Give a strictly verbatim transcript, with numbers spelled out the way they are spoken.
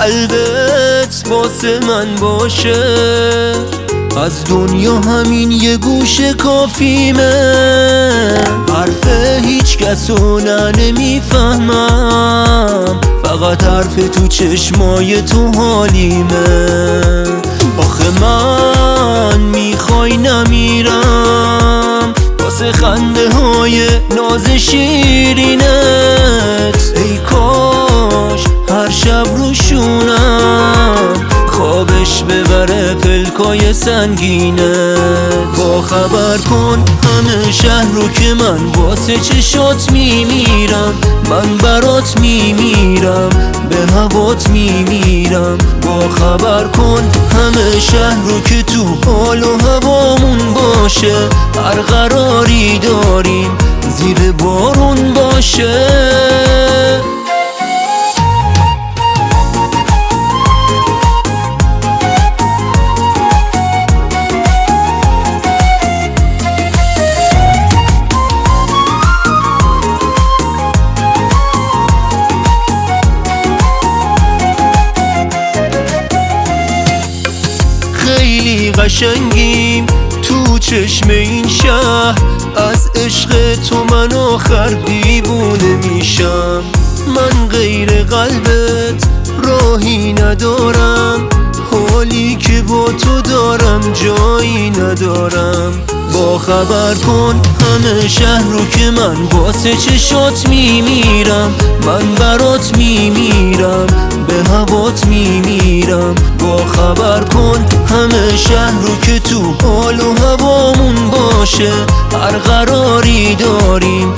قلبت واسه من باشه، از دنیا همین یه گوشه کافیمه. حرف هیچ کسو نه نمیفهمم، فقط حرف تو چشمای تو حالیمه. آخه من میخوای نمیرم واسه خنده های ناز شیرینت. ای کاش هر شب روشونم خوابش ببره پلکای سنگینت. با خبر کن همه شهر رو که من واسه چشات میمیرم، من برات میمیرم، به هوات میمیرم. با خبر کن همه شهر رو که تو حال و هوامون باشه، هر قراری داریم زیر بارون باشه. خیلی قشنگیم تو چشم این شهر، از عشق تو من آخر دیوونه میشم. من غیر قلبت راهی ندارم، حالی که با تو دارم جایی ندارم. با خبر کن همه شهر رو که من واسه چشات میمیرم، من برات میمیرم، به هوات میمیرم. با خبر کن همه شهر رو که تو حال و هوامون باشه، هر قراری داریم